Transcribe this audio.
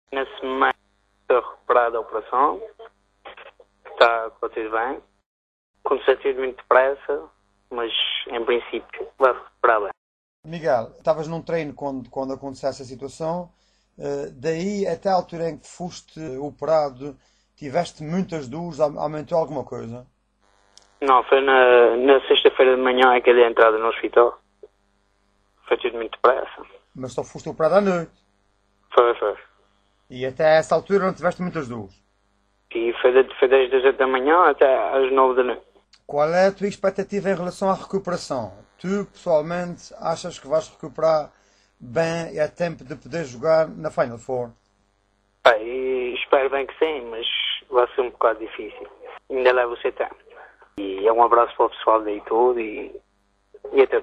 Na semana estou recuperado da operação, está tudo bem. Aconteceu tudo muito depressa, mas em princípio vai recuperar bem. Miguel, estavas num treino quando aconteceu essa situação, daí até a altura em que foste operado, tiveste muitas dores, aumentou alguma coisa? Não, foi na sexta-feira de manhã é que ele entrada no hospital. Foi tudo muito depressa. Mas só foste operado à noite. Foi. E até essa altura não tiveste muitas dores. E foi desde as 8 da manhã até às 9 da noite. Qual é a tua expectativa em relação à recuperação? Tu, pessoalmente, achas que vais recuperar bem e a tempo de poder jogar na Final Four? Pá, e espero bem que sim, mas vai ser um bocado difícil. Ainda levo o CT. E é um abraço para o pessoal daí tudo e até